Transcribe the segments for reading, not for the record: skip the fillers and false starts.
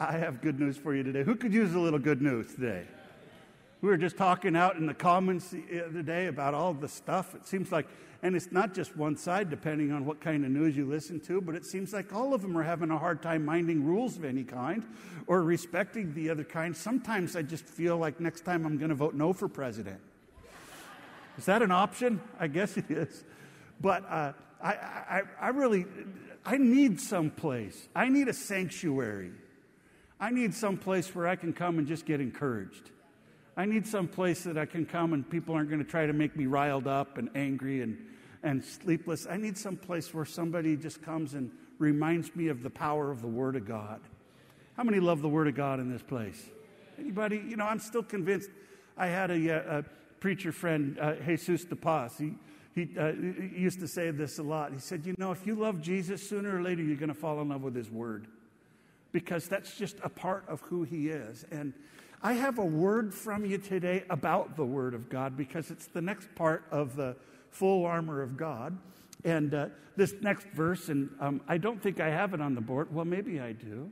I have good news for you today. Who could use a little good news today? We were just talking out in the Commons the other day about all the stuff. It seems like, and it's not just one side depending on what kind of news you listen to, but it seems like all of them are having a hard time minding rules of any kind or respecting the other kind. Sometimes I just feel like next time I'm going to vote no for president. Is that an option? I guess it is. But I really need some place. I need a sanctuary. I need some place where I can come and just get encouraged. I need some place that I can come and people aren't going to try to make me riled up and angry and sleepless. I need some place where somebody just comes and reminds me of the power of the Word of God. How many love the Word of God in this place? Anybody? You know, I'm still convinced. I had a preacher friend, Jesus de Paz. He used to say this a lot. He said, you know, if you love Jesus, sooner or later you're going to fall in love with His Word. Because that's just a part of who He is. And I have a word from you today about the Word of God because it's the next part of the full armor of God. And this next verse, and I don't think I have it on the board. Well, maybe I do.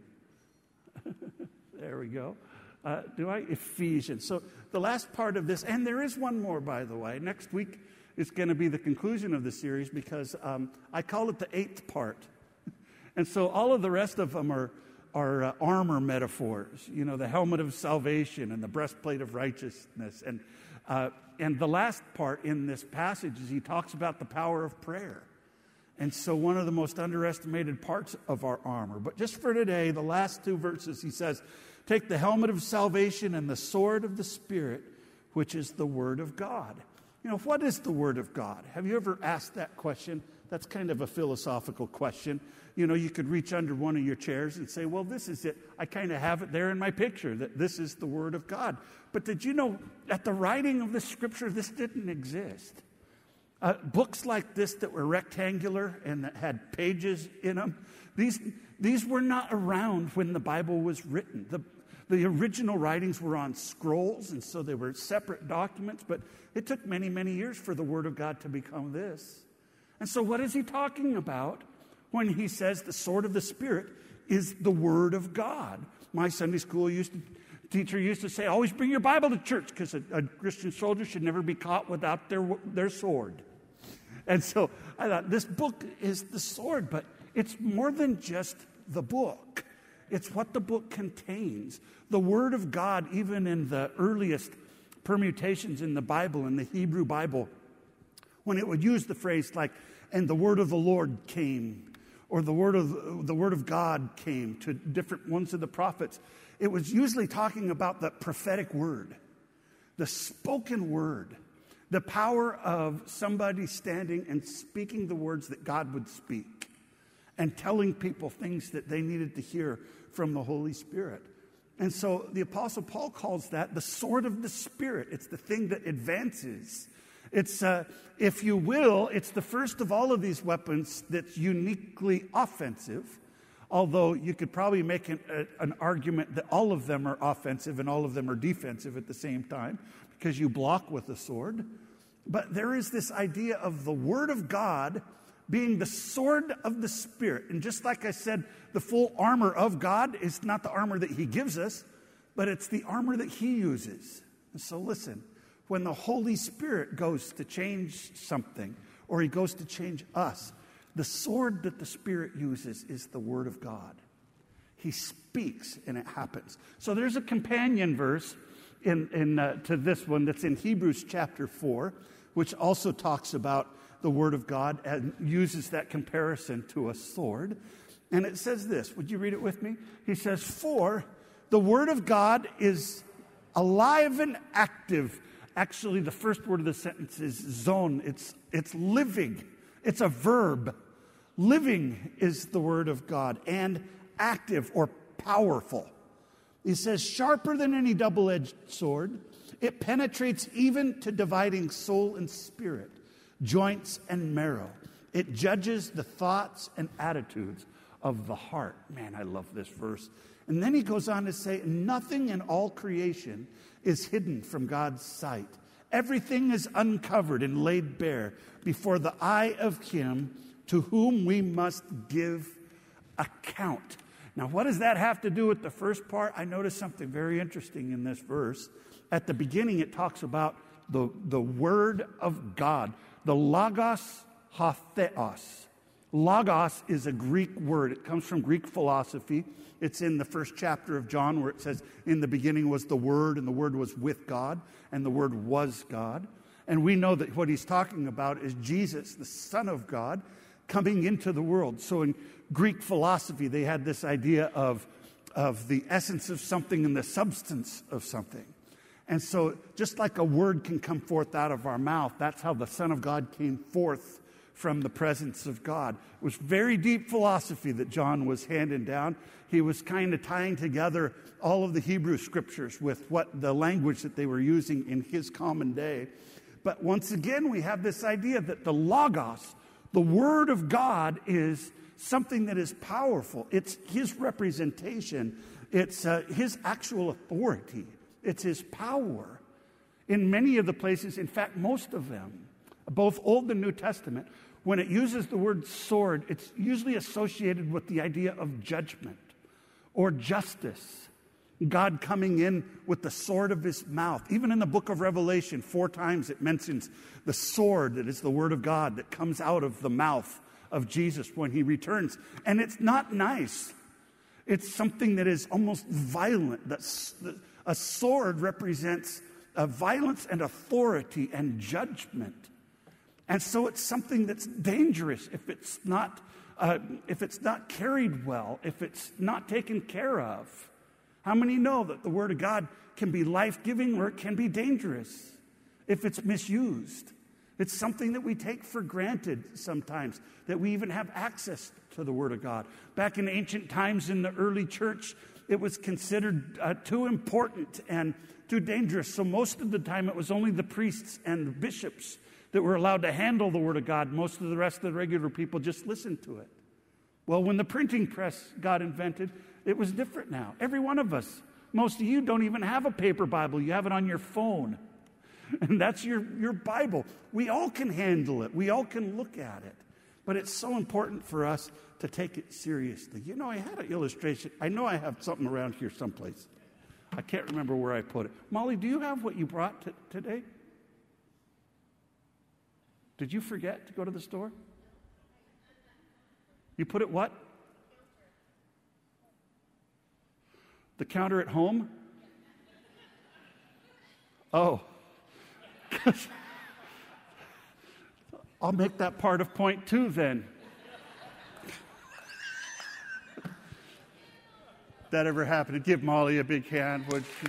There we go. Do I? Ephesians. So the last part of this, and there is one more, by the way. Next week is going to be the conclusion of the series because I call it the 8th part. And so all of the rest of them are armor metaphors, you know, the helmet of salvation and the breastplate of righteousness. And the last part in this passage is he talks about the power of prayer. And so one of the most underestimated parts of our armor. But just for today, the last 2 verses, he says, take the helmet of salvation and the sword of the Spirit, which is the Word of God. You know, what is the Word of God? Have you ever asked that question? That's kind of a philosophical question. You know, you could reach under one of your chairs and say, well, this is it. I kind of have it there in my picture, that this is the Word of God. But did you know, at the writing of the Scripture, this didn't exist? Books like this that were rectangular and that had pages in them, these were not around when the Bible was written. The original writings were on scrolls, and so they were separate documents, but it took many, many years for the Word of God to become this. And so what is he talking about when he says the sword of the Spirit is the Word of God? My Sunday school teacher used to say, always bring your Bible to church, because a Christian soldier should never be caught without their sword. And so I thought, this book is the sword, but it's more than just the book. It's what the book contains. The Word of God, even in the earliest permutations in the Bible, in the Hebrew Bible, when it would use the phrase like, and the word of the Lord came, or the word of God came to different ones of the prophets, it was usually talking about the prophetic word, the spoken word, the power of somebody standing and speaking the words that God would speak and telling people things that they needed to hear from the Holy Spirit. And so the Apostle Paul calls that the sword of the Spirit. It's the thing that advances. It's, if you will, it's the first of all of these weapons that's uniquely offensive, although you could probably make an argument that all of them are offensive and all of them are defensive at the same time, because you block with a sword. But there is this idea of the Word of God being the sword of the Spirit. And just like I said, the full armor of God is not the armor that He gives us, but it's the armor that He uses. And so listen, when the Holy Spirit goes to change something, or He goes to change us, the sword that the Spirit uses is the Word of God. He speaks and it happens. So there's a companion verse to this one that's in Hebrews chapter 4, which also talks about the Word of God and uses that comparison to a sword. And it says this. Would you read it with me? He says, for the Word of God is alive and active. Actually, the first word of the sentence is zone. It's living. It's a verb. Living is the Word of God, and active or powerful. He says, sharper than any double-edged sword. It penetrates even to dividing soul and spirit, joints and marrow. It judges the thoughts and attitudes of the heart. Man, I love this verse. And then he goes on to say, nothing in all creation is hidden from God's sight. Everything is uncovered and laid bare before the eye of Him to whom we must give account. Now, what does that have to do with the first part? I noticed something very interesting in this verse. At the beginning, it talks about the Word of God, the Logos Hatheos. Logos is a Greek word. It comes from Greek philosophy. It's in the first chapter of John where it says, in the beginning was the Word, and the Word was with God, and the Word was God. And we know that what he's talking about is Jesus, the Son of God, coming into the world. So in Greek philosophy, they had this idea of the essence of something and the substance of something. And so just like a word can come forth out of our mouth, that's how the Son of God came forth from the presence of God. It was very deep philosophy that John was handing down. He was kind of tying together all of the Hebrew scriptures with what the language that they were using in his common day. But once again, we have this idea that the Logos, the Word of God, is something that is powerful. It's his representation. It's his actual authority. It's his power. In many of the places, in fact, most of them, both Old and New Testament, when it uses the word sword, it's usually associated with the idea of judgment or justice. God coming in with the sword of his mouth. Even in the book of Revelation, 4 times it mentions the sword that is the word of God that comes out of the mouth of Jesus when he returns. And it's not nice. It's something that is almost violent. A sword represents violence and authority and judgment. And so it's something that's dangerous if it's not carried well, if it's not taken care of. How many know that the Word of God can be life-giving or it can be dangerous if it's misused? It's something that we take for granted sometimes, that we even have access to the Word of God. Back in ancient times in the early church, it was considered too important and too dangerous. So most of the time it was only the priests and the bishops that were allowed to handle the Word of God. Most of the rest of the regular people just listened to it. Well, when the printing press got invented, it was different now. Every one of us, most of you don't even have a paper Bible. You have it on your phone. And that's your Bible. We all can handle it. We all can look at it. But it's so important for us to take it seriously. You know, I had an illustration. I know I have something around here someplace. I can't remember where I put it. Molly, do you have what you brought today? Did you forget to go to the store? You put it what? The counter at home? Oh. I'll make that part of point 2 then. That ever happened? To give Molly a big hand, would you?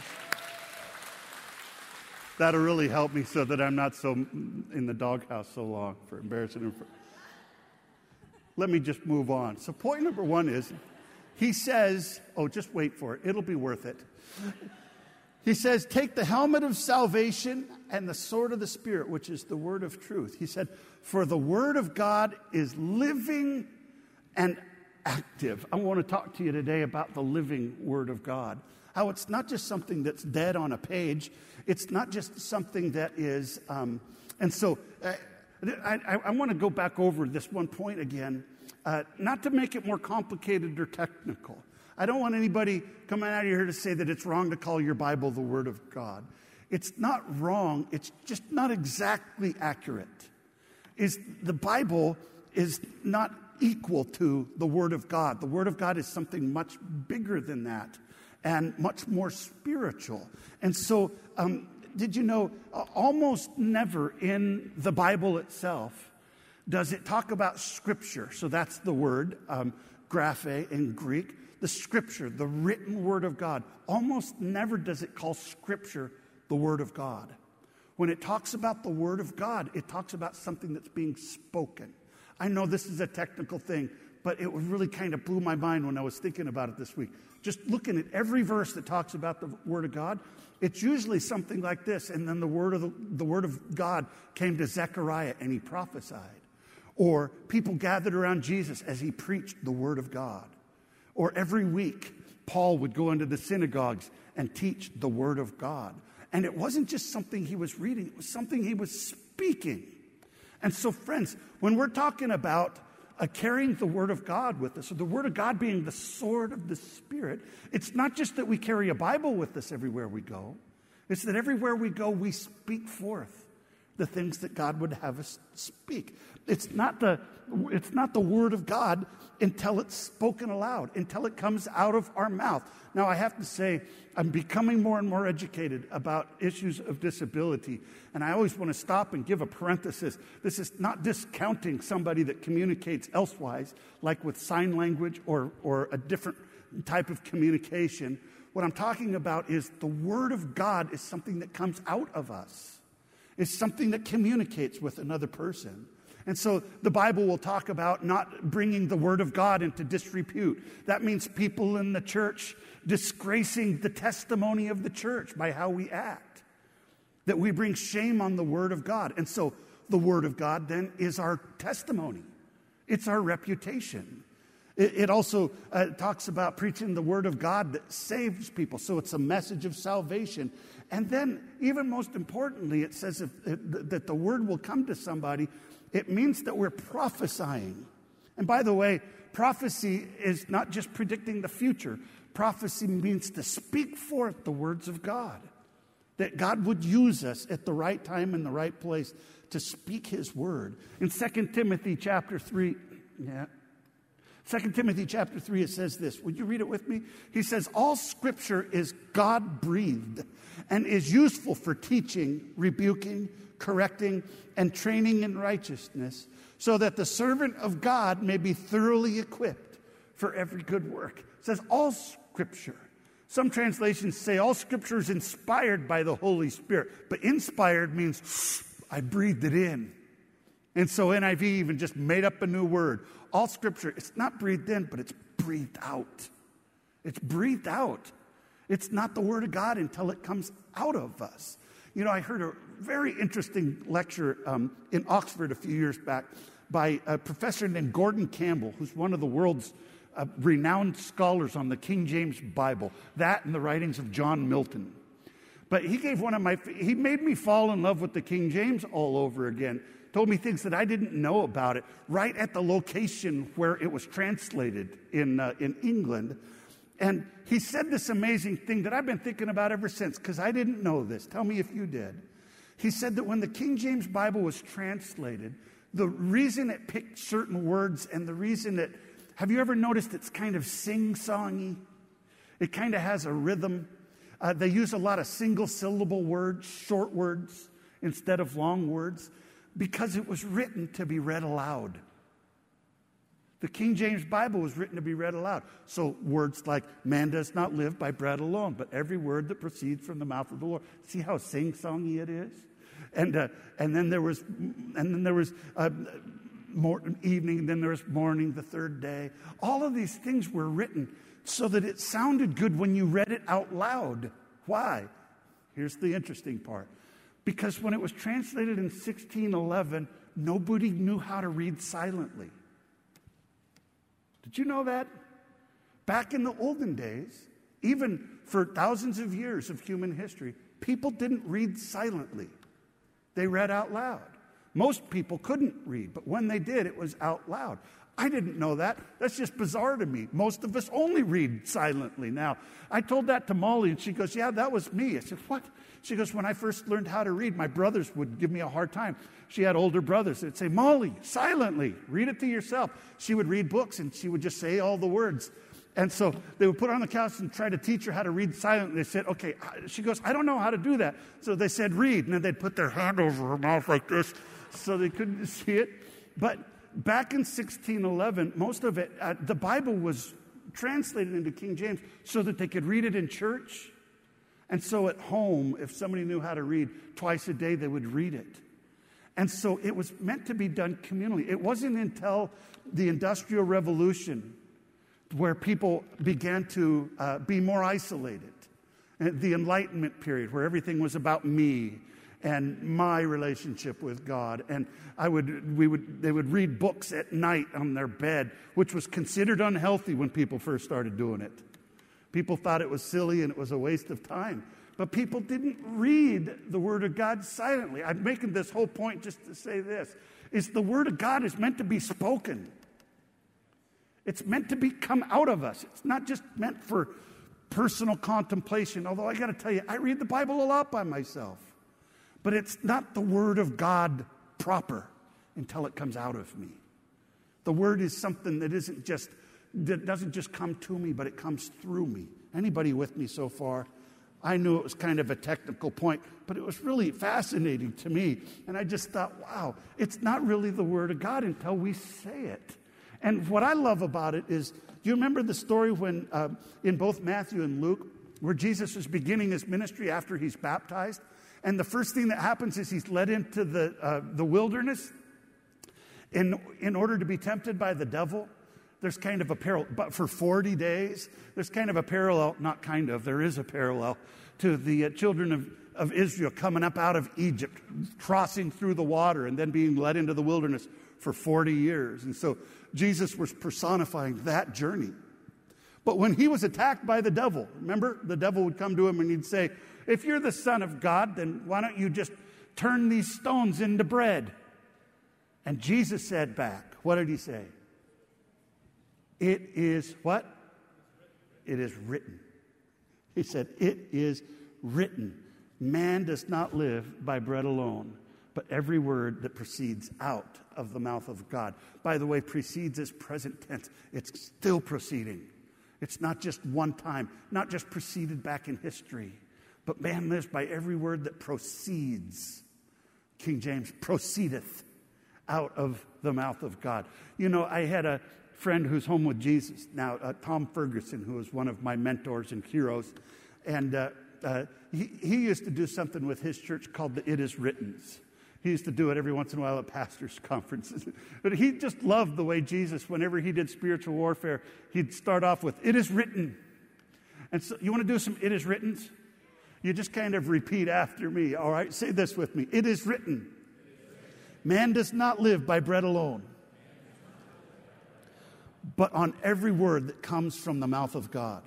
That'll really help me so that I'm not so in the doghouse so long for embarrassing him. Let me just move on. So point number 1 is, he says, just wait for it. It'll be worth it. He says, take the helmet of salvation and the sword of the Spirit, which is the word of truth. He said, for the word of God is living and active. I want to talk to you today about the living word of God. How it's not just something that's dead on a page. It's not just something that is, and so I want to go back over this one point again, not to make it more complicated or technical. I don't want anybody coming out of here to say that it's wrong to call your Bible the Word of God. It's not wrong. It's just not exactly accurate. The Bible is not equal to the Word of God. The Word of God is something much bigger than that and much more spiritual. And so, did you know, almost never in the Bible itself does it talk about Scripture. So that's the word, graphe in Greek. The Scripture, the written Word of God. Almost never does it call Scripture the Word of God. When it talks about the Word of God, it talks about something that's being spoken. I know this is a technical thing, but it really kind of blew my mind when I was thinking about it this week. Just looking at every verse that talks about the Word of God, it's usually something like this. And then the word of God came to Zechariah and he prophesied. Or people gathered around Jesus as he preached the Word of God. Or every week, Paul would go into the synagogues and teach the Word of God. And it wasn't just something he was reading, it was something he was speaking. And so, friends, when we're talking about carrying the Word of God with us, or the Word of God being the sword of the Spirit, it's not just that we carry a Bible with us everywhere we go. It's that everywhere we go, we speak forth the things that God would have us speak. It's not the Word of God until it's spoken aloud, until it comes out of our mouth. Now, I have to say, I'm becoming more and more educated about issues of disability, and I always want to stop and give a parenthesis. This is not discounting somebody that communicates elsewise, like with sign language or a different type of communication. What I'm talking about is the Word of God is something that comes out of us. It's something that communicates with another person. And so the Bible will talk about not bringing the Word of God into disrepute. That means people in the church disgracing the testimony of the church by how we act. That we bring shame on the Word of God. And so the Word of God then is our testimony. It's our reputation. It also talks about preaching the Word of God that saves people. So it's a message of salvation. And then, even most importantly, it says that the Word will come to somebody. It means that we're prophesying. And by the way, prophecy is not just predicting the future. Prophecy means to speak forth the words of God. That God would use us at the right time and the right place to speak His Word. In 2 Timothy chapter 3, 2 Timothy chapter 3, it says this. Would you read it with me? He says, all Scripture is God-breathed and is useful for teaching, rebuking, correcting, and training in righteousness, so that the servant of God may be thoroughly equipped for every good work. It says all Scripture. Some translations say all Scripture is inspired by the Holy Spirit, but inspired means I breathed it in. And so NIV even just made up a new word. All Scripture, it's not breathed in, but it's breathed out. It's breathed out. It's not the Word of God until it comes out of us. You know, I heard a very interesting lecture in Oxford a few years back by a professor named Gordon Campbell, who's one of the world's renowned scholars on the King James Bible, that and the writings of John Milton. But he made me fall in love with the King James all over again. Told me things that I didn't know about it right at the location where it was translated in England. And he said this amazing thing that I've been thinking about ever since, because I didn't know this. Tell me if you did. He said that when the King James Bible was translated, the reason it picked certain words and the reason that, have you ever noticed it's kind of sing-songy? It kind of has a rhythm. They use a lot of single-syllable words, short words, instead of long words, because it was written to be read aloud. The King James Bible was written to be read aloud. So words like, man does not live by bread alone, but every word that proceeds from the mouth of the Lord. See how sing-songy it is? And then there was evening, then there was morning, the third day. All of these things were written so that it sounded good when you read it out loud. Why? Here's the interesting part. Because when it was translated in 1611, nobody knew how to read silently. Did you know that? Back in the olden days, even for thousands of years of human history, people didn't read silently. They read out loud. Most people couldn't read, but when they did, it was out loud. I didn't know that. That's just bizarre to me. Most of us only read silently. Now, I told that to Molly, and she goes, yeah, that was me. I said, what? She goes, when I first learned how to read, my brothers would give me a hard time. She had older brothers. They'd say, Molly, silently, read it to yourself. She would read books, and she would just say all the words. And so they would put her on the couch and try to teach her how to read silently. They said, okay. She goes, I don't know how to do that. So they said, read. And then they'd put their hand over her mouth like this so they couldn't see it. But back in 1611, most of it, the Bible was translated into King James so that they could read it in church. And so at home, if somebody knew how to read, twice a day they would read it. And so it was meant to be done communally. It wasn't until the Industrial Revolution where people began to be more isolated. The Enlightenment period, where everything was about me and my relationship with God. And they would read books at night on their bed, which was considered unhealthy when people first started doing it. People thought it was silly and it was a waste of time. But people didn't read the Word of God silently. I'm making this whole point just to say this, is the Word of God is meant to be spoken. It's meant to come out of us. It's not just meant for personal contemplation, although I got to tell you, I read the Bible a lot by myself. But it's not the Word of God proper until it comes out of me. The Word is something that doesn't just come to me, but it comes through me. Anybody with me so far? I knew it was kind of a technical point, but it was really fascinating to me. And I just thought, wow, it's not really the Word of God until we say it. And what I love about it is, do you remember the story when in both Matthew and Luke, where Jesus is beginning his ministry after he's baptized? And the first thing that happens is he's led into the wilderness in order to be tempted by the devil. There's kind of a parallel, but for 40 days, there's kind of a parallel, not kind of, there is a parallel to the children of Israel coming up out of Egypt, crossing through the water, and then being led into the wilderness for 40 years. And so Jesus was personifying that journey. But when he was attacked by the devil, remember, the devil would come to him and he'd say, if you're the Son of God, then why don't you just turn these stones into bread? And Jesus said back, what did he say? It is what? It is written. He said, it is written. Man does not live by bread alone, but every word that proceeds out of the mouth of God. By the way, precedes is present tense. It's still proceeding. It's not just one time, not just preceded back in history, but man lives by every word that proceeds. King James, proceedeth out of the mouth of God. You know, I had a friend who's home with Jesus now, Tom Ferguson, who is one of my mentors and heroes. And he used to do something with his church called the It Is Writtens. He used to do it every once in a while at pastors' conferences. But he just loved the way Jesus, whenever he did spiritual warfare, he'd start off with, it is written. And so you want to do some It Is Writtens? You just kind of repeat after me, all right? Say this with me. It is written. Man does not live by bread alone, but on every word that comes from the mouth of God.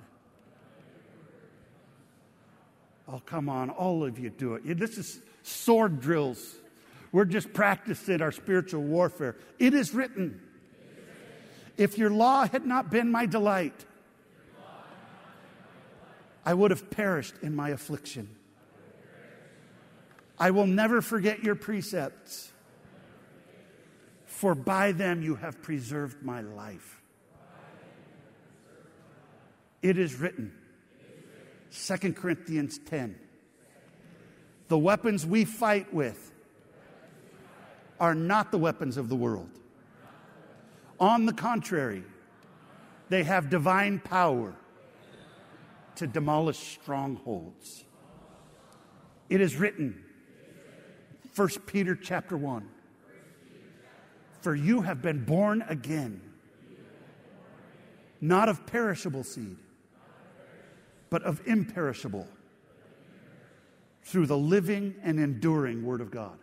Oh, come on, all of you do it. This is sword drills. We're just practicing our spiritual warfare. It is written. If your law had not been my delight, I would have perished in my affliction. I will never forget your precepts, for by them you have preserved my life. It is written. 2 Corinthians 10. The weapons we fight with are not the weapons of the world. On the contrary, they have divine power to demolish strongholds. It is written, 1 Peter chapter 1, for you have been born again, not of perishable seed, but of imperishable, through the living and enduring Word of God.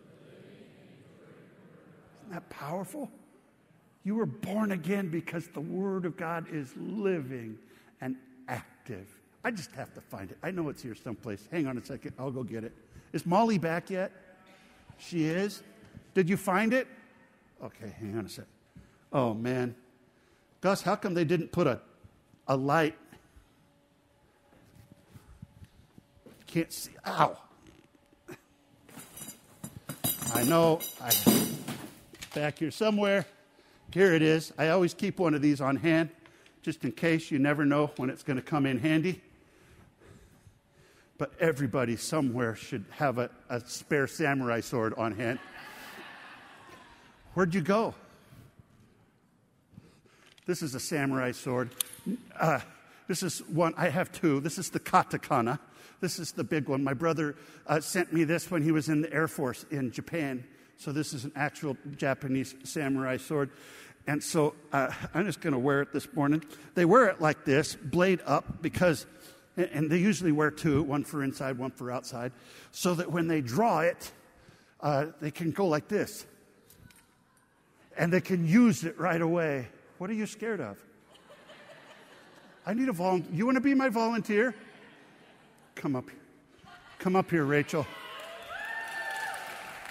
Isn't that powerful? You were born again because the Word of God is living and active. I just have to find it. I know it's here someplace. Hang on a second. I'll go get it. Is Molly back yet? She is? Did you find it? Okay, hang on a second. Oh, man. Gus, how come they didn't put a light? Can't see. Ow. I know. Back here somewhere. Here it is. I always keep one of these on hand, just in case. You never know when it's going to come in handy. But everybody somewhere should have a spare samurai sword on hand. Where'd you go? This is a samurai sword. This is one. I have two. This is the katakana. This is the big one. My brother sent me this when he was in the Air Force in Japan. So this is an actual Japanese samurai sword. And so I'm just going to wear it this morning. They wear it like this, blade up, because, and they usually wear two, one for inside, one for outside, so that when they draw it, they can go like this. And they can use it right away. What are you scared of? I need a volunteer. You want to be my volunteer? Come up here. Come up here, Rachel.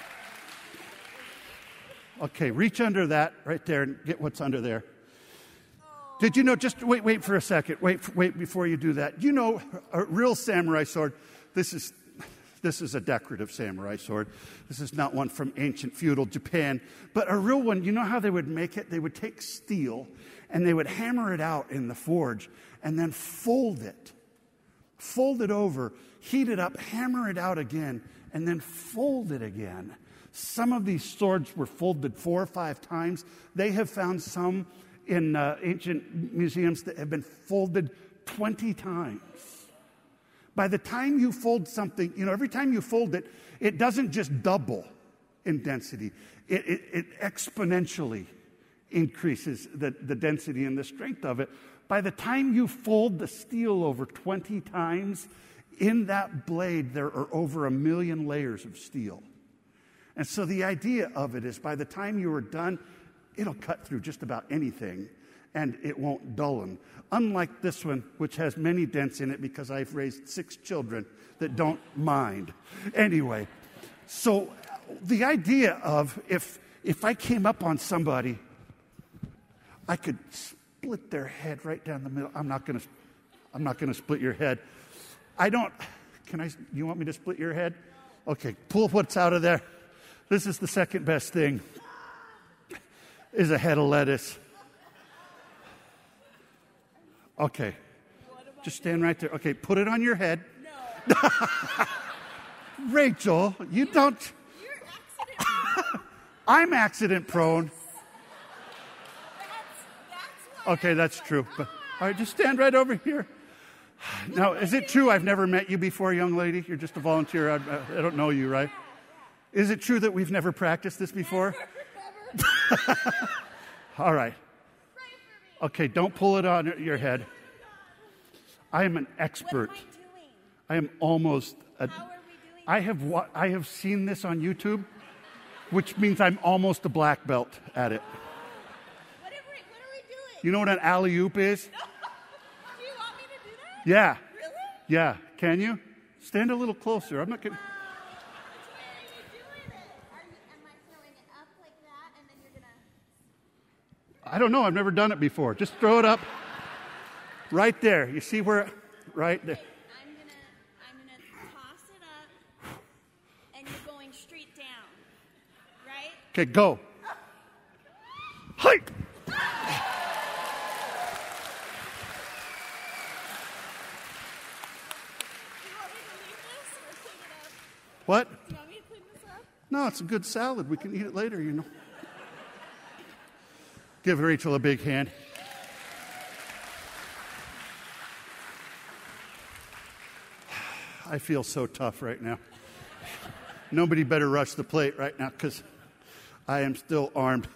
Okay, reach under that right there and get what's under there. Did you know, just wait for a second. Wait before you do that. You know, a real samurai sword, this is a decorative samurai sword. This is not one from ancient feudal Japan. But a real one, you know how they would make it? They would take steel and they would hammer it out in the forge and then fold it over, heat it up, hammer it out again, and then fold it again. Some of these swords were folded 4 or 5 times. They have found some in ancient museums that have been folded 20 times. By the time you fold something, every time you fold it, it doesn't just double in density. It exponentially increases the density and the strength of it. By the time you fold the steel over 20 times, in that blade there are over 1 million layers of steel. And so the idea of it is by the time you are done, it'll cut through just about anything, and it won't dull. Unlike this one, which has many dents in it because I've raised 6 children that don't mind. Anyway, so the idea of if I came up on somebody, I could split their head right down the middle. I'm not going to split your head. You want me to split your head? Okay, pull what's out of there. This is the second best thing, is a head of lettuce. Okay, just stand right there. Okay, put it on your head. No. Rachel, you don't. You're accident prone. I'm accident prone. That's why. Okay, that's true. But, all right, just stand right over here. Now, is it true I've never met you before, young lady? You're just a volunteer. I don't know you, right? Is it true that we've never practiced this before? Never. All right. Okay, don't pull it on your head. I am an expert. What am I doing? I am almost. How are we doing? I have seen this on YouTube, which means I'm almost a black belt at it. What are we doing? You know what an alley-oop is? Do you want me to do that? Yeah. Really? Yeah. Can you? Stand a little closer. I'm not going to. Which way are you doing it? Am I throwing it up like that and then you're going to... I don't know. I've never done it before. Just throw it up. Right there. You see where? Right there. I'm gonna toss it up, and you're going straight down, right? Okay, go. Hi. Do you want me to leave this or clean it up? What? Do you want me to clean this up? No, it's a good salad. We can eat it later, Give Rachel a big hand. I feel so tough right now. Nobody better rush the plate right now because I am still armed.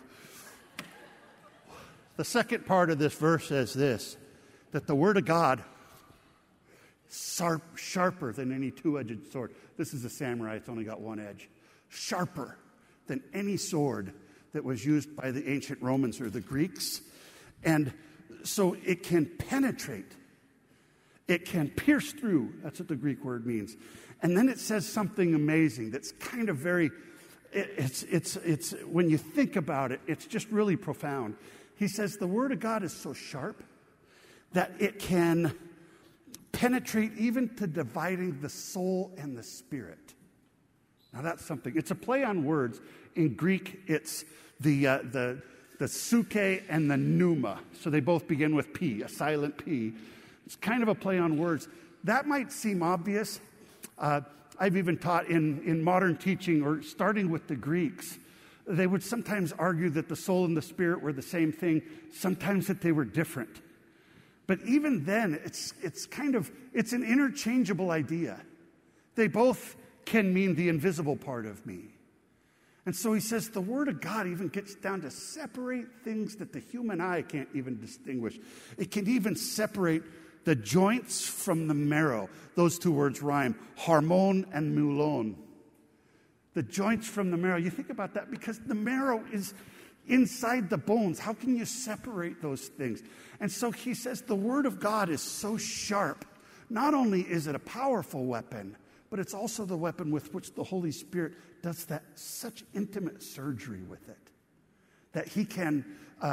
The second part of this verse says this, that the Word of God is sharper than any two-edged sword. This is a samurai. It's only got one edge. Sharper than any sword that was used by the ancient Romans or the Greeks. And so it can penetrate. It can pierce through. That's what the Greek word means. And then it says something amazing that's kind of very, it's when you think about it, it's just really profound. He says the Word of God is so sharp that it can penetrate even to dividing the soul and the spirit. Now that's something. It's a play on words. In Greek, it's the suke and the pneuma. So they both begin with P, a silent P. It's kind of a play on words. That might seem obvious. I've even taught in modern teaching, or starting with the Greeks, they would sometimes argue that the soul and the spirit were the same thing, sometimes that they were different. But even then, it's an interchangeable idea. They both can mean the invisible part of me. And so he says the Word of God even gets down to separate things that the human eye can't even distinguish. It can even separate the joints from the marrow. Those two words rhyme, harmon and mulon. The joints from the marrow. You think about that because the marrow is inside the bones. How can you separate those things? And so he says the Word of God is so sharp. Not only is it a powerful weapon, but it's also the weapon with which the Holy Spirit does that such intimate surgery with it. That he can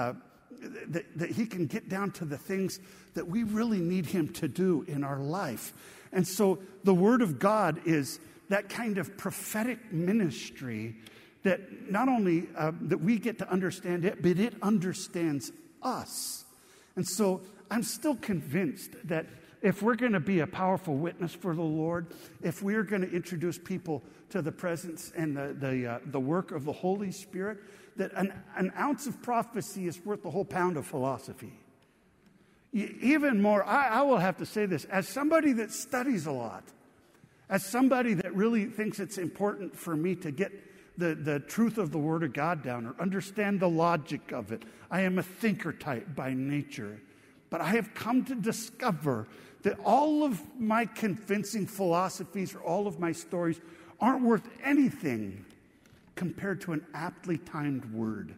that he can get down to the things that we really need him to do in our life. And so the Word of God is that kind of prophetic ministry that not only that we get to understand it, but it understands us. And so I'm still convinced that if we're going to be a powerful witness for the Lord, if we're going to introduce people to the presence and the work of the Holy Spirit, that an ounce of prophecy is worth a whole pound of philosophy. Even more, I will have to say this, as somebody that studies a lot, as somebody that really thinks it's important for me to get the truth of the Word of God down or understand the logic of it. I am a thinker type by nature. But I have come to discover that all of my convincing philosophies or all of my stories aren't worth anything compared to an aptly timed word.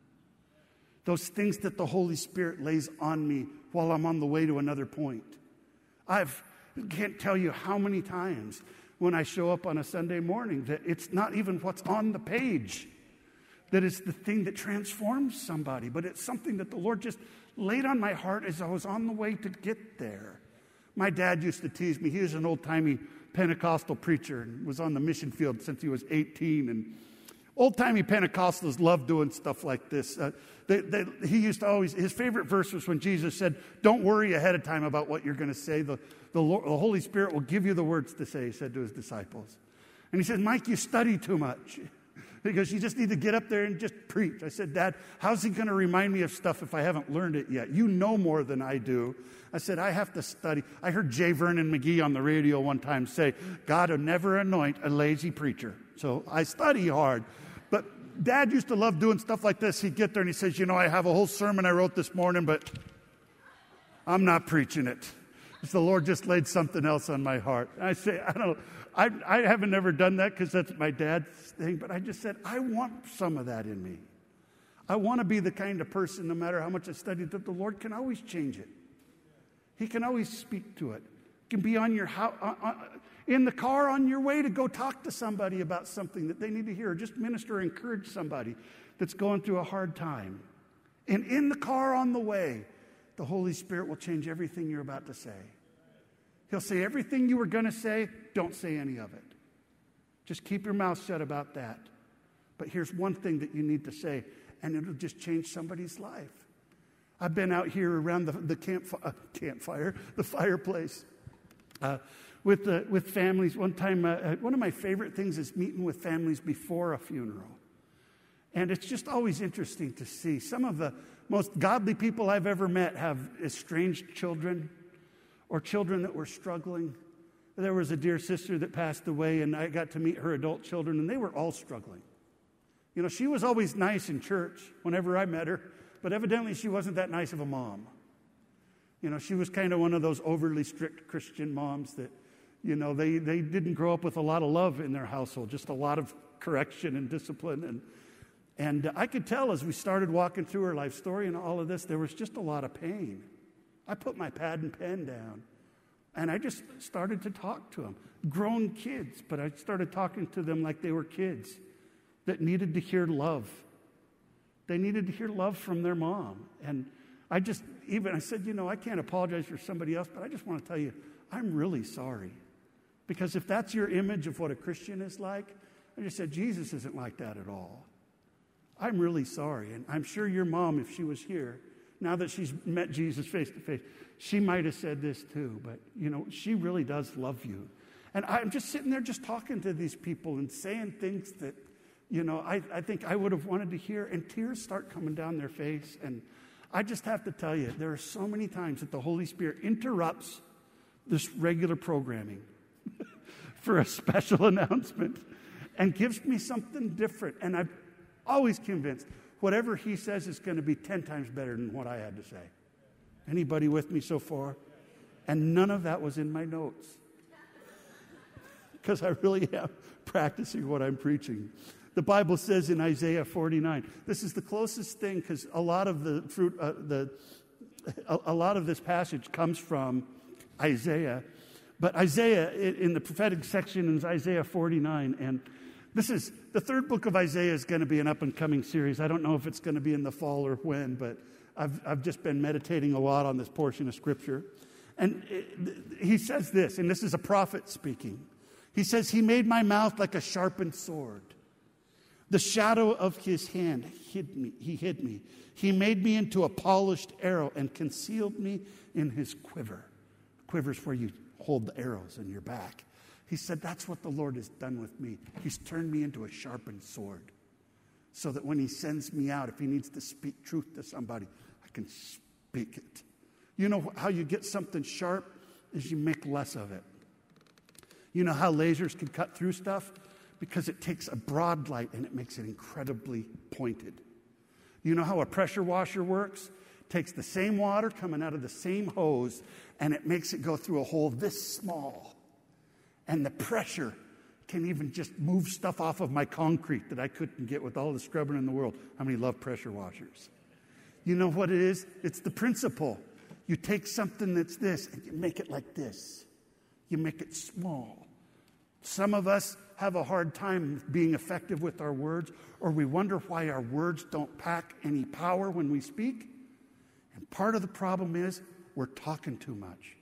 Those things that the Holy Spirit lays on me while I'm on the way to another point. I can't tell you how many times when I show up on a Sunday morning that it's not even what's on the page that is the thing that transforms somebody, but it's something that the Lord just laid on my heart as I was on the way to get there. My dad used to tease me. He was an old-timey Pentecostal preacher and was on the mission field since he was 18. And old-timey Pentecostals love doing stuff like this. He used to always, his favorite verse was when Jesus said, "Don't worry ahead of time about what you're going to say. The Holy Spirit will give you the words to say," he said to his disciples. And he said, "Mike, you study too much because you just need to get up there and just preach." I said, "Dad, how's he going to remind me of stuff if I haven't learned it yet? You know more than I do." I said, "I have to study." I heard J. Vernon McGee on the radio one time say, "God will never anoint a lazy preacher." So I study hard. But Dad used to love doing stuff like this. He'd get there and he says, "You know, I have a whole sermon I wrote this morning, but I'm not preaching it. The Lord just laid something else on my heart." And I say, I haven't never done that because that's my dad's thing, but I just said, I want some of that in me. I want to be the kind of person, no matter how much I studied, that the Lord can always change it. He can always speak to it. It can be on your in the car on your way to go talk to somebody about something that they need to hear, or just minister or encourage somebody that's going through a hard time. And in the car on the way, the Holy Spirit will change everything you're about to say. He'll say everything you were going to say, don't say any of it. Just keep your mouth shut about that. But here's one thing that you need to say, and it'll just change somebody's life. I've been out here around the campfire, the fireplace, with families. One time, one of my favorite things is meeting with families before a funeral. And it's just always interesting to see. Some of the most godly people I've ever met have estranged children or children that were struggling. There was a dear sister that passed away, and I got to meet her adult children, and they were all struggling. You know, she was always nice in church whenever I met her, but evidently she wasn't that nice of a mom. You know, she was kind of one of those overly strict Christian moms that, you know, they didn't grow up with a lot of love in their household, just a lot of correction and discipline. And I could tell as we started walking through her life story and all of this, there was just a lot of pain. I put my pad and pen down, and I just started to talk to them. Grown kids, but I started talking to them like they were kids that needed to hear love. They needed to hear love from their mom. And I said, you know, I can't apologize for somebody else, but I just want to tell you, I'm really sorry. Because if that's your image of what a Christian is like, I just said, Jesus isn't like that at all. I'm really sorry. And I'm sure your mom, if she was here, now that she's met Jesus face to face, she might have said this too. But, you know, she really does love you. And I'm just sitting there just talking to these people and saying things that, you know, I think I would have wanted to hear. And tears start coming down their face. And I just have to tell you, there are so many times that the Holy Spirit interrupts this regular programming for a special announcement and gives me something different. And I'm always convinced whatever he says is going to be 10 times better than what I had to say. Anybody with me so far? And none of that was in my notes, because I really am practicing what I'm preaching. The Bible says in Isaiah 49, this is the closest thing, because a lot of the fruit, a lot of this passage comes from Isaiah. But Isaiah, in the prophetic section, is Isaiah 49, and this is the third book of Isaiah is going to be an up-and-coming series. I don't know if it's going to be in the fall or when, but I've just been meditating a lot on this portion of Scripture. And he says this, and this is a prophet speaking. He says, he made my mouth like a sharpened sword. The shadow of his hand hid me. He hid me. He made me into a polished arrow and concealed me in his quiver. Quiver's where you hold the arrows in your back. He said, that's what the Lord has done with me. He's turned me into a sharpened sword so that when he sends me out, if he needs to speak truth to somebody, I can speak it. You know how you get something sharp is you make less of it. You know how lasers can cut through stuff? Because it takes a broad light and it makes it incredibly pointed. You know how a pressure washer works? It takes the same water coming out of the same hose and it makes it go through a hole this small. And the pressure can even just move stuff off of my concrete that I couldn't get with all the scrubbing in the world. How many love pressure washers? You know what it is? It's the principle. You take something that's this and you make it like this. You make it small. Some of us have a hard time being effective with our words, or we wonder why our words don't pack any power when we speak. And part of the problem is we're talking too much.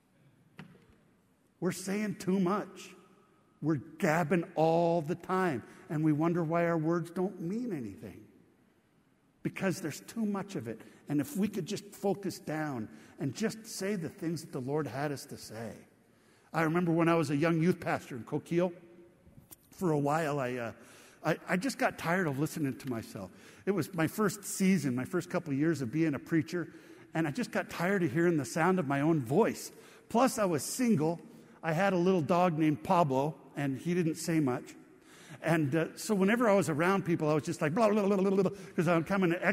We're saying too much. We're gabbing all the time, and we wonder why our words don't mean anything. Because there's too much of it. And if we could just focus down and just say the things that the Lord had us to say. I remember when I was a young youth pastor in Coquille, for a while I just got tired of listening to myself. It was my first season, my first couple of years of being a preacher, and I just got tired of hearing the sound of my own voice. Plus, I was single. I had a little dog named Pablo, and he didn't say much. And so whenever I was around people, I was just like, blah, blah, blah, blah, blah, because I'm becoming an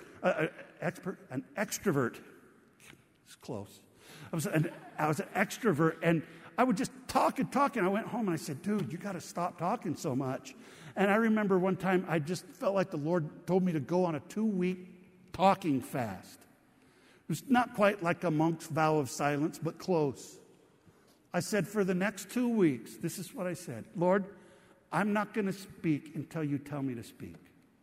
extrovert. It's close. I was an extrovert, and I would just talk and talk, and I went home and I said, dude, you got to stop talking so much. And I remember one time I just felt like the Lord told me to go on a 2-week talking fast. It was not quite like a monk's vow of silence, but close. I said, for the next 2 weeks, this is what I said, Lord, I'm not going to speak until you tell me to speak.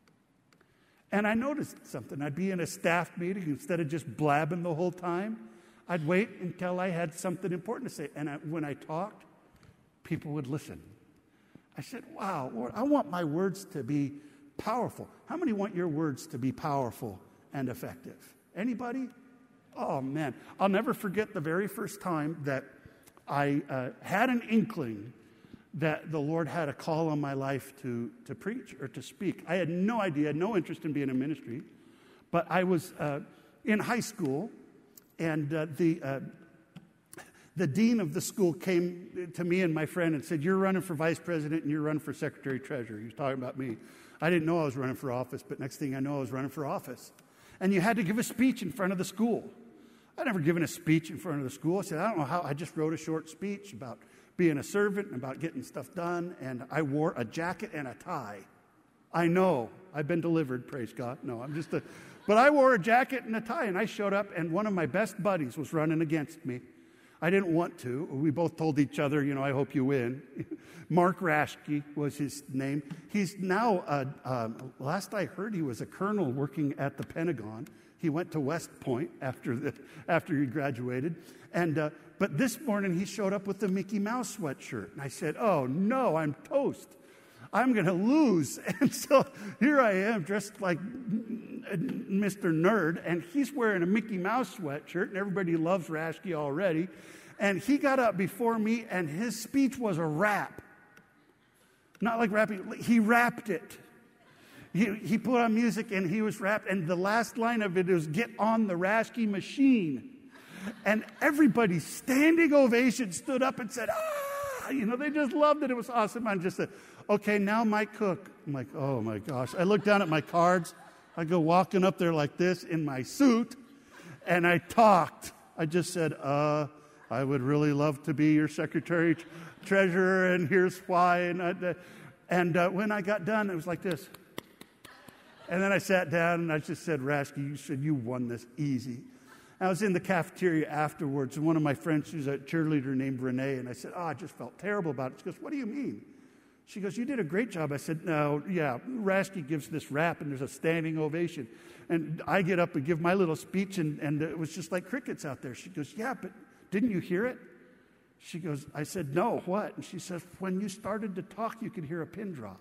And I noticed something. I'd be in a staff meeting, instead of just blabbing the whole time, I'd wait until I had something important to say. And when I talked, people would listen. I said, wow, Lord, I want my words to be powerful. How many want your words to be powerful and effective? Anybody? Oh, man. I'll never forget the very first time that I had an inkling that the Lord had a call on my life to preach or to speak. I had no idea, no interest in being in ministry. But I was in high school, and the dean of the school came to me and my friend and said, you're running for vice president and you're running for secretary treasurer. He was talking about me. I didn't know I was running for office, but next thing I know, I was running for office. And you had to give a speech in front of the school. I'd never given a speech in front of the school. I said, I don't know how. I just wrote a short speech about being a servant and about getting stuff done. And I wore a jacket and a tie. I know. I've been delivered, praise God. No, but I wore a jacket and a tie, and I showed up, and one of my best buddies was running against me. I didn't want to. We both told each other, I hope you win. Mark Raschke was his name. He's now, last I heard, he was a colonel working at the Pentagon. He went to West Point after he graduated. But this morning, he showed up with the Mickey Mouse sweatshirt. And I said, oh, no, I'm toast. I'm going to lose. And so here I am dressed like Mr. Nerd, and he's wearing a Mickey Mouse sweatshirt, and everybody loves Raschke already. And he got up before me, and his speech was a rap. Not like rapping, he rapped it. He put on music, and he was rapped, and the last line of it was, get on the Raschke machine. And everybody, standing ovation, stood up and said, ah! They just loved it. It was awesome. I just said, okay, now Mike Cook. I'm like, oh my gosh. I looked down at my cards. I go walking up there like this in my suit, and I talked. I just said, I would really love to be your secretary treasurer, and here's why. And when I got done, it was like this. And then I sat down, and I just said, Raschke, you won this easy. I was in the cafeteria afterwards, and one of my friends, who's a cheerleader named Renee, and I said, I just felt terrible about it. She goes, what do you mean? She goes, you did a great job. I said, no, yeah, Rasky gives this rap and there's a standing ovation. And I get up and give my little speech and it was just like crickets out there. She goes, yeah, but didn't you hear it? She goes, I said, no, what? And she says, when you started to talk, you could hear a pin drop.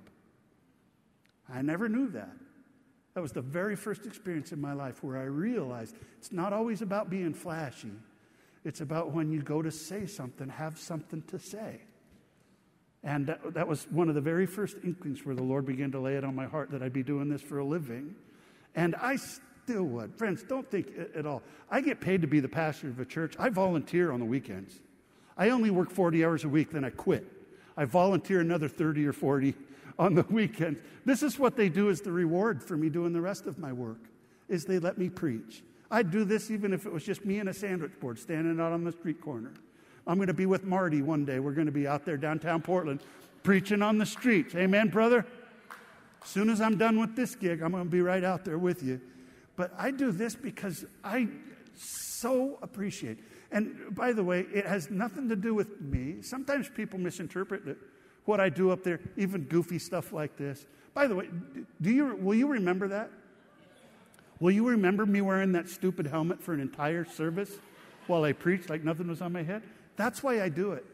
I never knew that. That was the very first experience in my life where I realized it's not always about being flashy. It's about when you go to say something, have something to say. And that was one of the very first inklings where the Lord began to lay it on my heart that I'd be doing this for a living. And I still would. Friends, don't think at all. I get paid to be the pastor of a church. I volunteer on the weekends. I only work 40 hours a week, then I quit. I volunteer another 30 or 40 on the weekends. This is what they do as the reward for me doing the rest of my work, is they let me preach. I'd do this even if it was just me and a sandwich board standing out on the street corner. I'm going to be with Marty one day. We're going to be out there downtown Portland preaching on the streets. Amen, brother? As soon as I'm done with this gig, I'm going to be right out there with you. But I do this because I so appreciate. And by the way, it has nothing to do with me. Sometimes people misinterpret what I do up there, even goofy stuff like this. By the way, will you remember that? Will you remember me wearing that stupid helmet for an entire service while I preached like nothing was on my head? That's why I do it.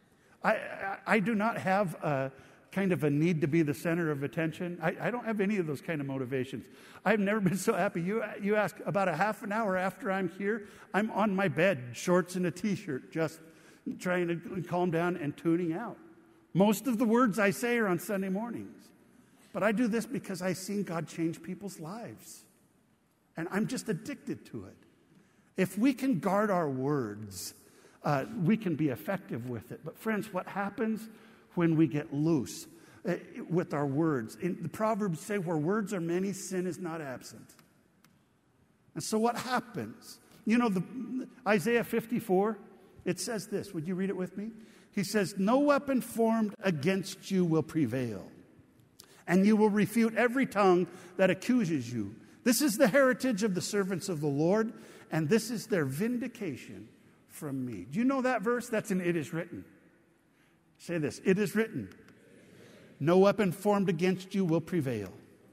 I do not have a kind of a need to be the center of attention. I don't have any of those kind of motivations. I've never been so happy. You ask about a half an hour after I'm here, I'm on my bed, shorts and a T-shirt, just trying to calm down and tuning out. Most of the words I say are on Sunday mornings. But I do this because I've seen God change people's lives. And I'm just addicted to it. If we can guard our words, we can be effective with it. But friends, what happens when we get loose with our words? The Proverbs say where words are many, sin is not absent. And so what happens? You know, Isaiah 54, it says this. Would you read it with me? He says, no weapon formed against you will prevail, and you will refute every tongue that accuses you. This is the heritage of the servants of the Lord, and this is their vindication from me. Do you know that verse? That's in It Is Written. Say this, it is written, no weapon formed against you will prevail,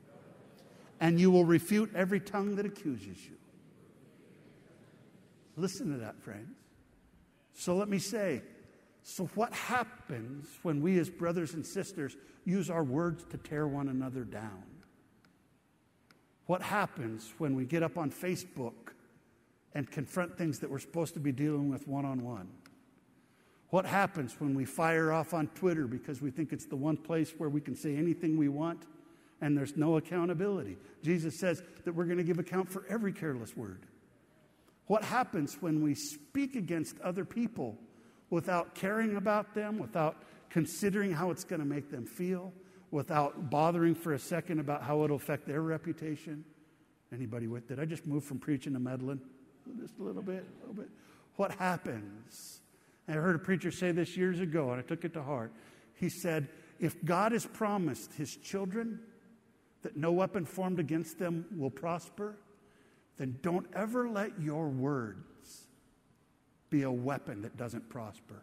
and you will refute every tongue that accuses you. Listen to that, friends. So let me say, so what happens when we as brothers and sisters use our words to tear one another down? What happens when we get up on Facebook and confront things that we're supposed to be dealing with one-on-one? What happens when we fire off on Twitter because we think it's the one place where we can say anything we want and there's no accountability? Jesus says that we're going to give account for every careless word. What happens when we speak against other people without caring about them, without considering how it's going to make them feel, without bothering for a second about how it'll affect their reputation? Anybody with? Did I just move from preaching to meddling? Just a little bit. What happens? I heard a preacher say this years ago, and I took it to heart. He said, if God has promised his children that no weapon formed against them will prosper, then don't ever let your words be a weapon that doesn't prosper.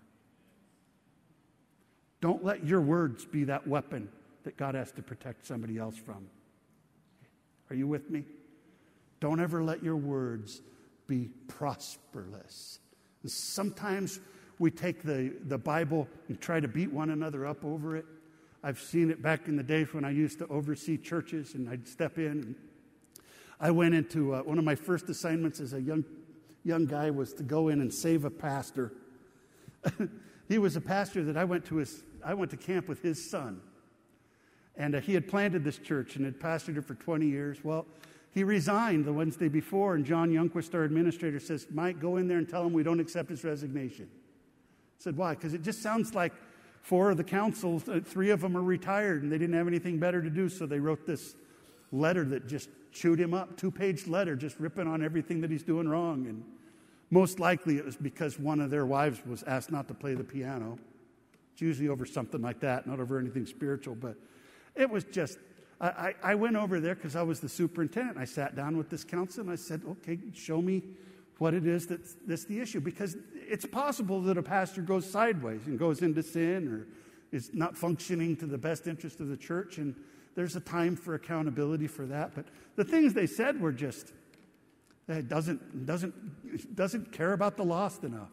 Don't let your words be that weapon that God has to protect somebody else from. Are you with me? Don't ever let your words be prosperless. Sometimes we take the Bible and try to beat one another up over it. I've seen it back in the days when I used to oversee churches, and I'd step in. And I went into one of my first assignments as a young guy was to go in and save a pastor. He was a pastor that I went to camp with his son. And he had planted this church and had pastored it for 20 years. Well, he resigned the Wednesday before, and John Youngquist, our administrator, says, Mike, go in there and tell him we don't accept his resignation. I said, why? Because it just sounds like 4 of the council, 3 of them are retired, and they didn't have anything better to do, so they wrote this letter that just chewed him up, 2-page letter, just ripping on everything that he's doing wrong. And most likely it was because one of their wives was asked not to play the piano. It's usually over something like that, not over anything spiritual, but it was just, I went over there because I was the superintendent. I sat down with this council and I said, okay, show me what it is that's the issue. Because it's possible that a pastor goes sideways and goes into sin or is not functioning to the best interest of the church, and there's a time for accountability for that. But the things they said were just, it doesn't care about the lost enough.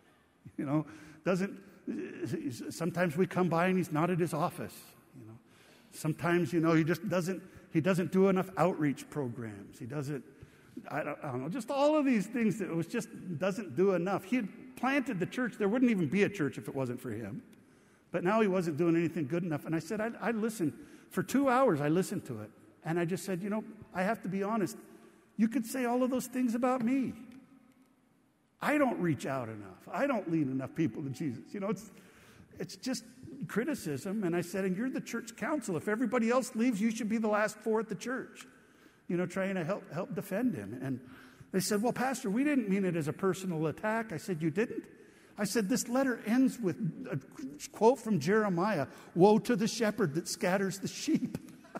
Sometimes we come by and he's not at his office. Sometimes, he doesn't do enough outreach programs. He doesn't, I don't know, just all of these things that it was just doesn't do enough. He had planted the church. There wouldn't even be a church if it wasn't for him. But now he wasn't doing anything good enough. And I said, I listened. For 2 hours, I listened to it. And I just said, I have to be honest. You could say all of those things about me. I don't reach out enough. I don't lead enough people to Jesus. It's just criticism. And I said, and you're the church council. If everybody else leaves, you should be the last four at the church, trying to help defend him. And they said, well, Pastor, we didn't mean it as a personal attack. I said, you didn't? I said, this letter ends with a quote from Jeremiah, woe to the shepherd that scatters the sheep.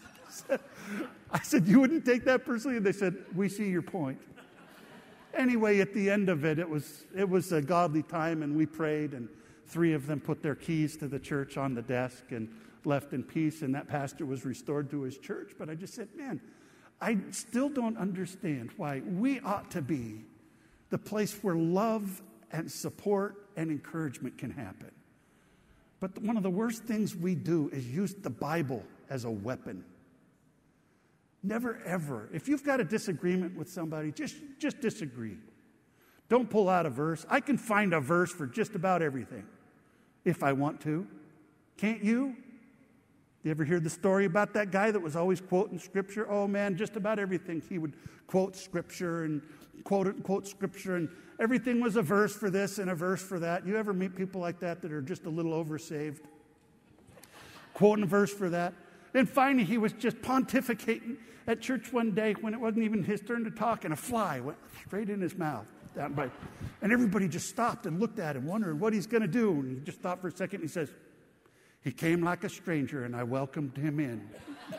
I said, you wouldn't take that personally? And they said, we see your point. Anyway, at the end of it, it was a godly time, and we prayed, and 3 of them put their keys to the church on the desk and left in peace, and that pastor was restored to his church. But I just said, man, I still don't understand why we ought to be the place where love and support and encouragement can happen. But one of the worst things we do is use the Bible as a weapon. Never, ever. If you've got a disagreement with somebody, just disagree. Don't pull out a verse. I can find a verse for just about everything if I want to. Can't you? You ever hear the story about that guy that was always quoting Scripture? Oh, man, just about everything. He would quote Scripture and quote Scripture, and everything was a verse for this and a verse for that. You ever meet people like that are just a little oversaved? Quoting a verse for that. And finally, he was just pontificating at church one day when it wasn't even his turn to talk, and a fly went straight in his mouth. And everybody just stopped and looked at him, wondering what he's going to do. And he just stopped for a second, and he says, he came like a stranger, and I welcomed him in.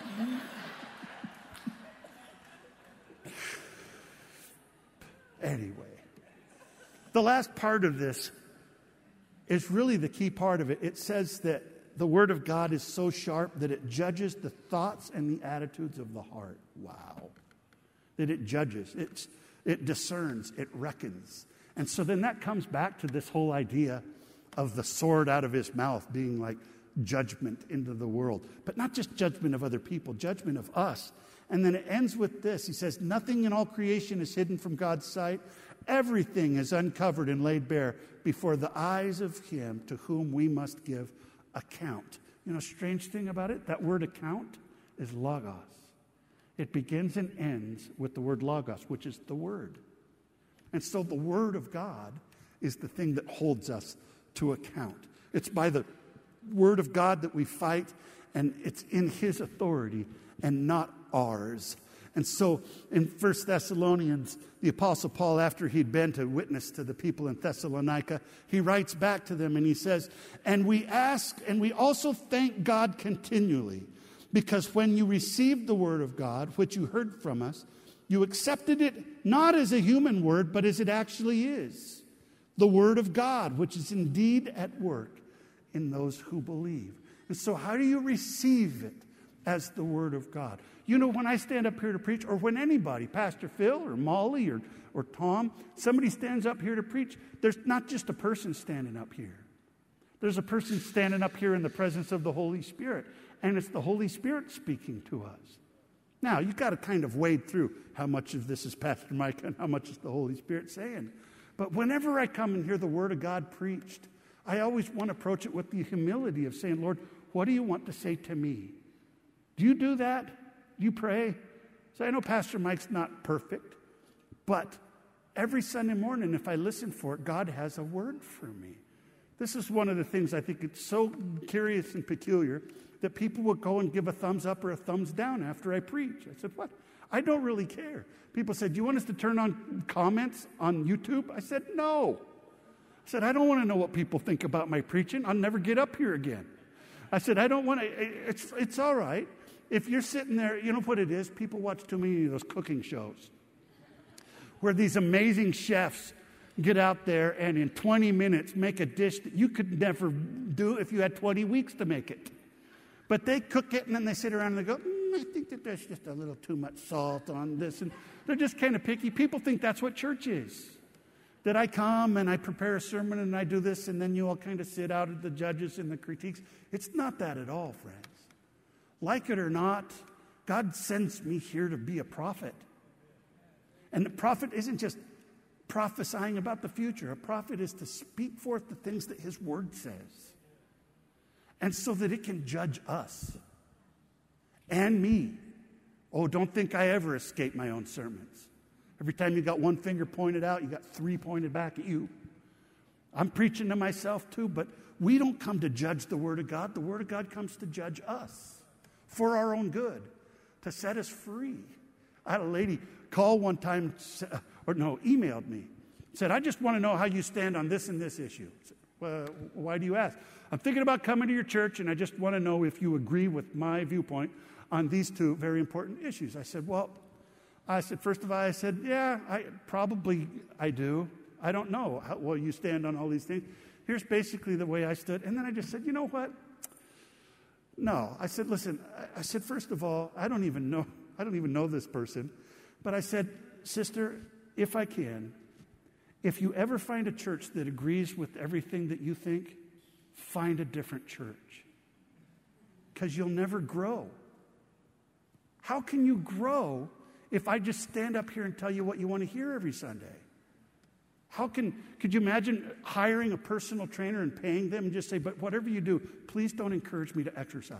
Anyway, the last part of this is really the key part of it. It says that the Word of God is so sharp that it judges the thoughts and the attitudes of the heart. Wow. That it judges, it discerns, it reckons. And so then that comes back to this whole idea of the sword out of his mouth being like judgment into the world. But not just judgment of other people, judgment of us. And then it ends with this. He says, nothing in all creation is hidden from God's sight. Everything is uncovered and laid bare before the eyes of him to whom we must give account. Strange thing about it, that word account is logos. It begins and ends with the word logos, which is the Word. And so the Word of God is the thing that holds us to account. It's by the Word of God that we fight, and it's in his authority and not ours. And so in 1 Thessalonians, the Apostle Paul, after he'd been to witness to the people in Thessalonica, he writes back to them and he says, and we ask and we also thank God continually, because when you received the word of God, which you heard from us, you accepted it not as a human word, but as it actually is, the word of God, which is indeed at work in those who believe. And so how do you receive it as the word of God? When I stand up here to preach, or when anybody, Pastor Phil or Molly or Tom, somebody stands up here to preach, there's not just a person standing up here. There's a person standing up here in the presence of the Holy Spirit, and it's the Holy Spirit speaking to us. Now, you've got to kind of wade through how much of this is Pastor Mike and how much is the Holy Spirit saying. But whenever I come and hear the Word of God preached, I always want to approach it with the humility of saying, Lord, what do you want to say to me? Do you do that? Do you pray? So I know Pastor Mike's not perfect, but every Sunday morning, if I listen for it, God has a word for me. This is one of the things I think it's so curious and peculiar that people will go and give a thumbs up or a thumbs down after I preach. I said, what? I don't really care. People said, do you want us to turn on comments on YouTube? I said, no. I said, I don't want to know what people think about my preaching. I'll never get up here again. I said, I don't want to, it's all right. If you're sitting there, you know what it is? People watch too many of those cooking shows where these amazing chefs get out there and in 20 minutes make a dish that you could never do if you had 20 weeks to make it. But they cook it, and then they sit around and they go, I think that there's just a little too much salt on this. And they're just kind of picky. People think that's what church is. That I come and I prepare a sermon and I do this, and then you all kind of sit out at the judges and the critiques. It's not that at all, friends. Like it or not, God sends me here to be a prophet. And the prophet isn't just prophesying about the future. A prophet is to speak forth the things that his word says. And so that it can judge us and me. Oh, don't think I ever escape my own sermons. Every time you got one finger pointed out, you got three pointed back at you. I'm preaching to myself too, but we don't come to judge the Word of God. The Word of God comes to judge us for our own good, to set us free. I had a lady call one time, emailed me, said, I just want to know how you stand on this and this issue. I said, well, why do you ask? I'm thinking about coming to your church, and I just want to know if you agree with my viewpoint on these two very important issues. I said, first of all, yeah, I do. I don't know how well you stand on all these things. Here's basically the way I stood. And then I just said, you know what? No. I said, listen, first of all, I don't even know this person. But I said, sister, if I can, if you ever find a church that agrees with everything that you think, find a different church. Because you'll never grow. How can you grow if I just stand up here and tell you what you want to hear every Sunday? Could you imagine hiring a personal trainer and paying them and just say, but whatever you do, please don't encourage me to exercise?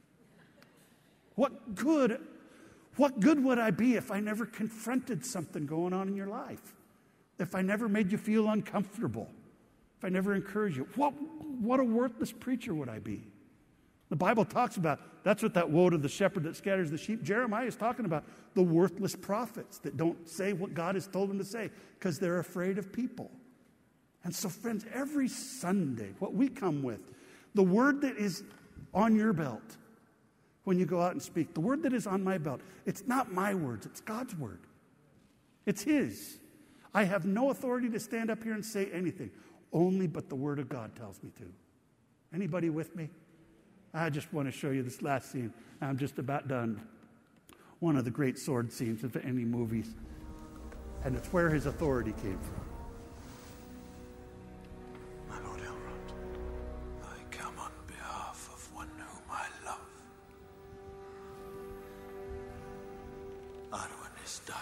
What good would I be if I never confronted something going on in your life? If I never made you feel uncomfortable? If I never encouraged you? What a worthless preacher would I be? The Bible talks about, that's what that woe to the shepherd that scatters the sheep. Jeremiah is talking about the worthless prophets that don't say what God has told them to say because they're afraid of people. And so, friends, every Sunday, what we come with, the word that is on your belt when you go out and speak, the word that is on my belt, it's not my words, it's God's word. It's His. I have no authority to stand up here and say anything, only but the word of God tells me to. Anybody with me? I just want to show you this last scene. I'm just about done. One of the great sword scenes of any movies. And it's where his authority came from. My Lord Elrond, I come on behalf of one whom I love. Arwen is dying.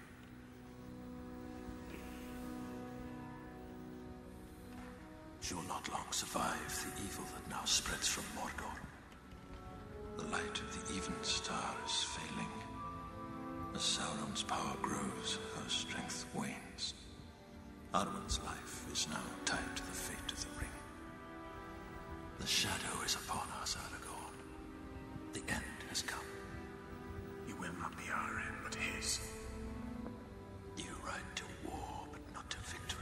She will not long survive the evil that now spreads from Mordor. The light of the even star is failing. As Sauron's power grows, her strength wanes. Arwen's life is now tied to the fate of the ring. The shadow is upon us, Aragorn. The end has come. It will not be our end, but his. You ride to war, but not to victory.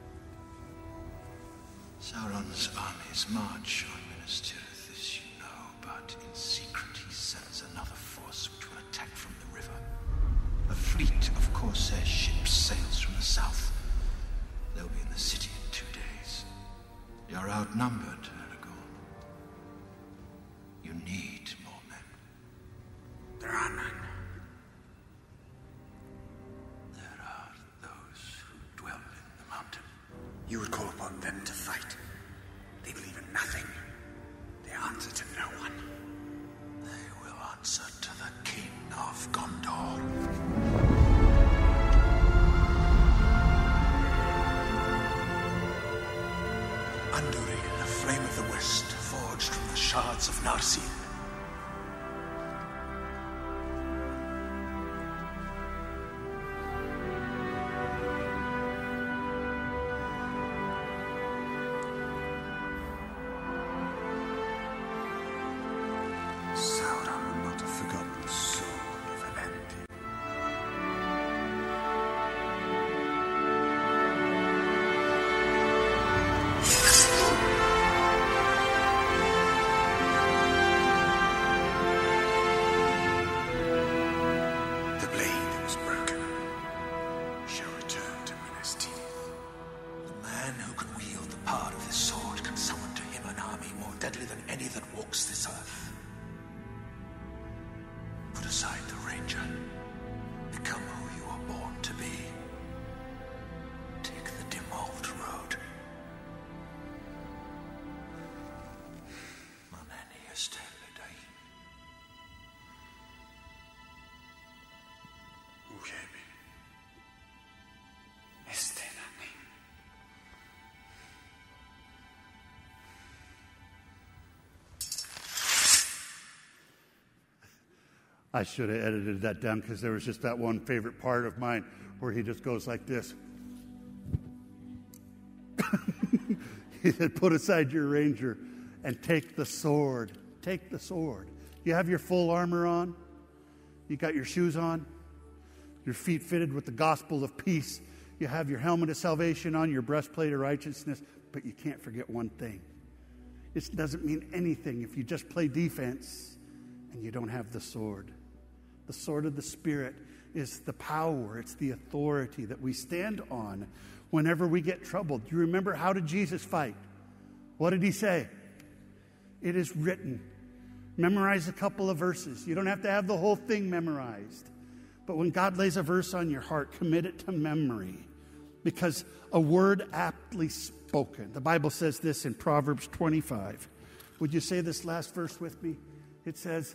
Sauron's armies march on Minas Tirith, as you know, but in secret he sends another force which will attack from the river. A fleet of Corsair ships sails from the south. They'll be in the city in 2 days. You're outnumbered, Aragorn. You need more men. There are none. There are those who dwell in the mountain. You would call upon them to fight. They believe in nothing. They answer to no one. They will answer to the King of Gondor. Andúril, a flame of the west, forged from the shards of Narsil. Sauron will not have forgotten the sword of Elendil. deadly than any that walks this earth. Put aside the ranger. Become who you are born to be. Take the dim-old road. Maneni estelidai. Uhebi. Estenani. I should have edited that down because there was just that one favorite part of mine where he just goes like this. He said, put aside your ranger and take the sword. Take the sword. You have your full armor on. You got your shoes on. Your feet fitted with the gospel of peace. You have your helmet of salvation on, your breastplate of righteousness. But you can't forget one thing. It doesn't mean anything if you just play defense and you don't have the sword. The sword of the Spirit is the power. It's the authority that we stand on whenever we get troubled. Do you remember, how did Jesus fight? What did he say? It is written. Memorize a couple of verses. You don't have to have the whole thing memorized. But when God lays a verse on your heart, commit it to memory. Because a word aptly spoken. The Bible says this in Proverbs 25. Would you say this last verse with me? It says,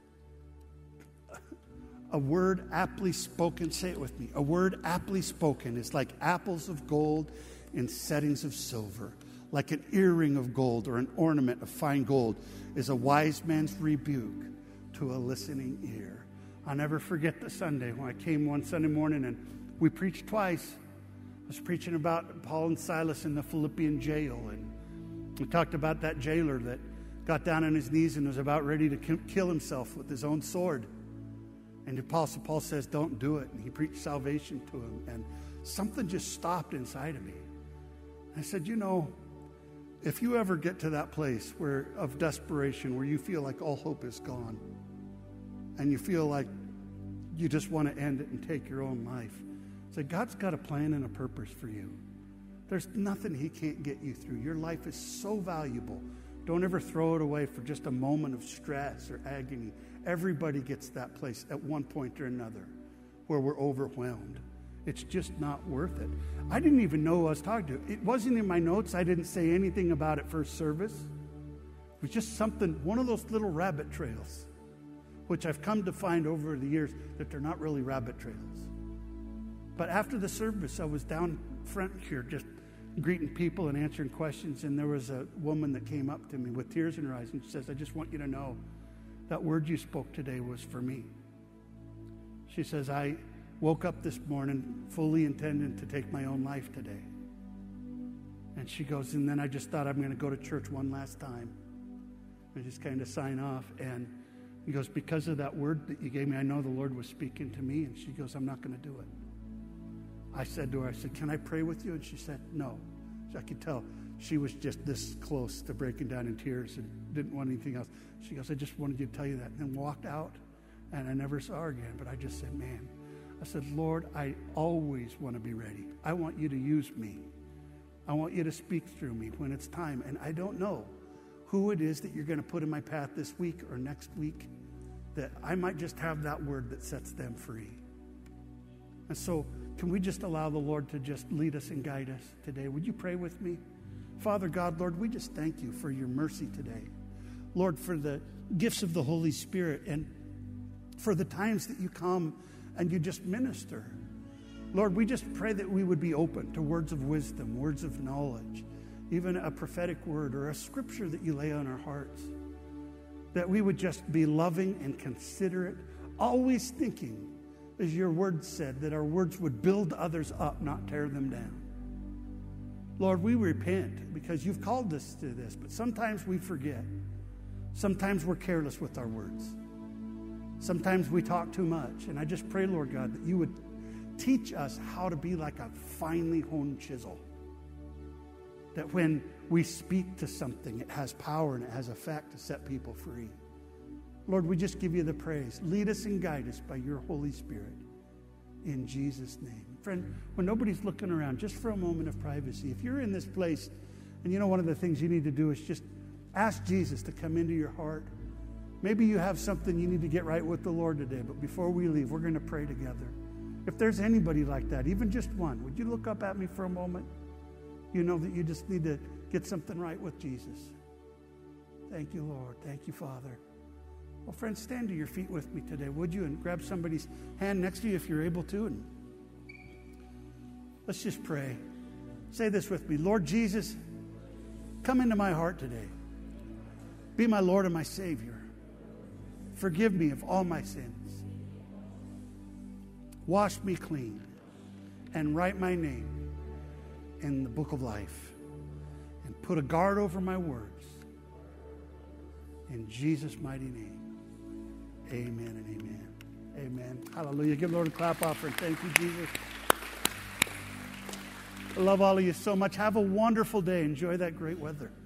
a word aptly spoken, say it with me. A word aptly spoken is like apples of gold in settings of silver. Like an earring of gold or an ornament of fine gold is a wise man's rebuke to a listening ear. I'll never forget the Sunday when I came one Sunday morning and we preached twice. I was preaching about Paul and Silas in the Philippian jail, and we talked about that jailer that got down on his knees and was about ready to kill himself with his own sword. And the Apostle Paul says, don't do it. And he preached salvation to him. And something just stopped inside of me. I said, you know, if you ever get to that place of desperation, where you feel like all hope is gone, and you feel like you just want to end it and take your own life, say, God's got a plan and a purpose for you. There's nothing he can't get you through. Your life is so valuable. Don't ever throw it away for just a moment of stress or agony. Everybody gets that place at one point or another where we're overwhelmed. It's just not worth it. I didn't even know who I was talking to. It wasn't in my notes. I didn't say anything about it first service. It was just something, one of those little rabbit trails, which I've come to find over the years that they're not really rabbit trails. But after the service, I was down front here just greeting people and answering questions, and there was a woman that came up to me with tears in her eyes, and she says, I just want you to know that word you spoke today was for me. She says, I woke up this morning fully intending to take my own life today. And she goes, and then I just thought I'm going to go to church one last time and just kind of sign off. And he goes, because of that word that you gave me, I know the Lord was speaking to me. And she goes, I'm not going to do it. I said to her, I said, can I pray with you? And she said, no. So I could tell she was just this close to breaking down in tears and didn't want anything else. She goes, I just wanted you to tell you that. And then walked out, and I never saw her again. But I just said, man, I said, Lord, I always want to be ready. I want you to use me. I want you to speak through me when it's time. And I don't know who it is that you're going to put in my path this week or next week, that I might just have that word that sets them free. And so can we just allow the Lord to just lead us and guide us today? Would you pray with me? Father God, Lord, we just thank you for your mercy today. Lord, for the gifts of the Holy Spirit and for the times that you come and you just minister. Lord, we just pray that we would be open to words of wisdom, words of knowledge, even a prophetic word or a scripture that you lay on our hearts. That we would just be loving and considerate, always thinking, as your word said, that our words would build others up, not tear them down. Lord, we repent because you've called us to this, but sometimes we forget. Sometimes we're careless with our words. Sometimes we talk too much. And I just pray, Lord God, that you would teach us how to be like a finely honed chisel. That when we speak to something, it has power and it has effect to set people free. Lord, we just give you the praise. Lead us and guide us by your Holy Spirit. In Jesus' name. Friend, when nobody's looking around, just for a moment of privacy, if you're in this place, and you know one of the things you need to do is just Ask Jesus to come into your heart. Maybe you have something you need to get right with the Lord today, but before we leave, we're going to pray together. If there's anybody like that, even just one, would you look up at me for a moment? You know that you just need to get something right with Jesus. Thank you, Lord. Thank you, Father. Well, friends, stand to your feet with me today, would you? And grab somebody's hand next to you if you're able to. And let's just pray. Say this with me. Lord Jesus, come into my heart today. Be my Lord and my Savior. Forgive me of all my sins. Wash me clean and write my name in the book of life. And put a guard over my words. In Jesus' mighty name. Amen and amen. Amen. Hallelujah. Give the Lord a clap offering. Thank you, Jesus. I love all of you so much. Have a wonderful day. Enjoy that great weather.